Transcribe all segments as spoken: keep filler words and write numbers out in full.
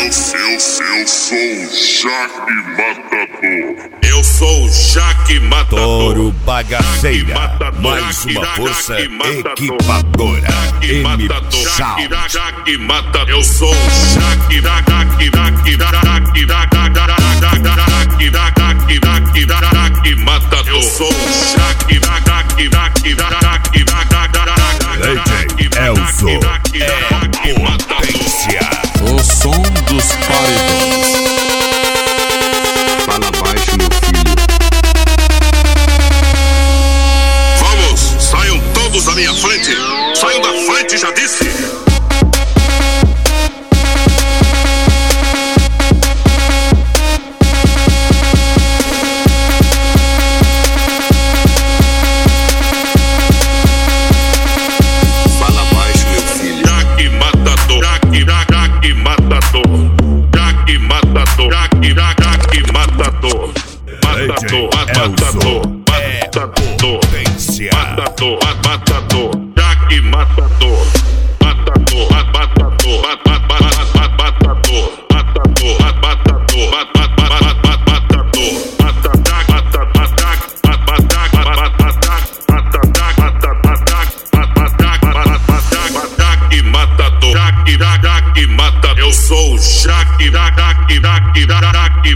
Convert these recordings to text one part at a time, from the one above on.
Jaque Matador. Eu sou o Jaque Matador. Touro Bagaceira, mais uma força equipadora. M Sound. Jaque Matador. Eu sou o Jaque, Jaque, Jaque, Jaque, Jaque, Jaque Matador. Eu sou o Jaque, Jaque, Jaque, Jaque, D J Elzo é potência. O som dos paredões. Fala baixo, meu filho. Vamos, saiam todos da minha frente. Saiam da frente, já disse. Matador, matador, matador, matador, matador, Jaque Matador, matador, matador, matador, matador, Jaque Matador. Eu sou o Jaque, Jaque, Jaque, Jaque,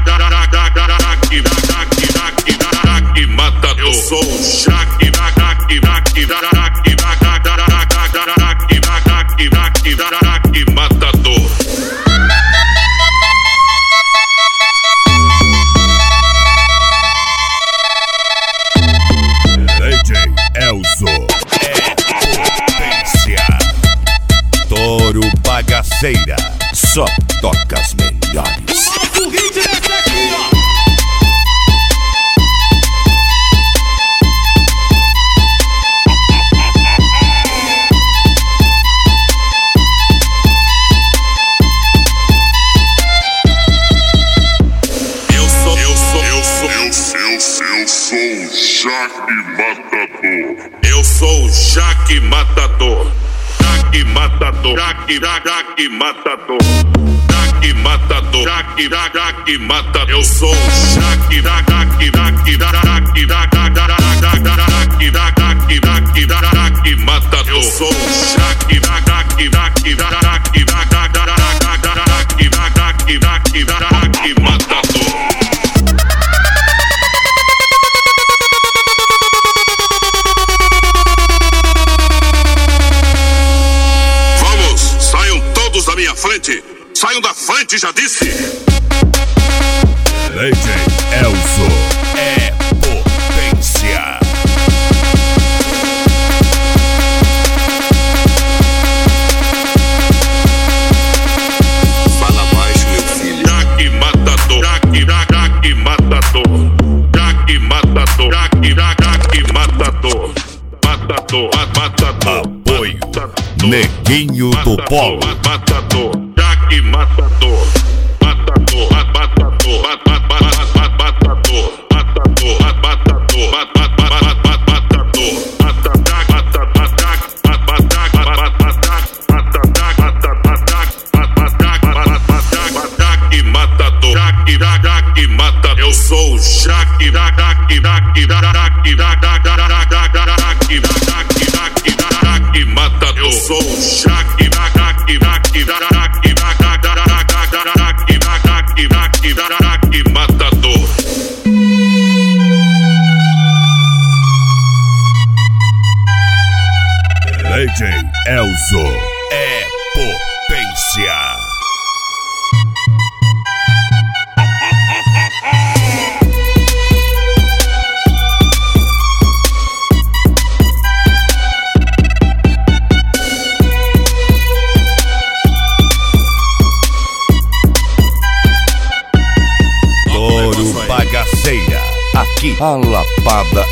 Jaque Matador. Eu sou o Jaque, Jaque, Jaque, Jaque, Jaque Matador. D J Elzo é potência. Touro Bagaceira, só toca as melhores. O hit desse aqui, ó. Eu sou, eu sou, eu sou, Eu, eu, eu sou o Jaque Matador. eu sou o Jaque Matador. Jaque Matador, Jaque, Jaque Matador, Jaque Matador, Jaque, Jaque Matador. Eu sou o Jaque, Jaque, Jaque, Jaque, Jaque, Jaque, Jaque Matador. Eu sou o Jaque, Jaque, Jaque, Jaque, Jaque, Jaque, Jaque Matador. Da minha frente, saiam da frente, já disse. D J Elzo é potência. Fala baixo, meu filho. Jaque Matador, Jaque, Jaque Matador, Jaque Matador, Jaque, Jaque Matador, Matador, Matador. Apoio Neguinho do Polo. Matador, Jaque Matador, Matador, Matador, Matador, Matador, Matador, Jaque Matador, Jaque, Jaque Matador. Eu sou o Jaque, Jaque, Jaque, Jaque, Jaque, Jaque Matador. Eu sou o Jaque, Jaque, Jaque, Jaque, Jaque, Jaque Matador. D J Elzo é potência. Touro Bagaceira, aqui a lapada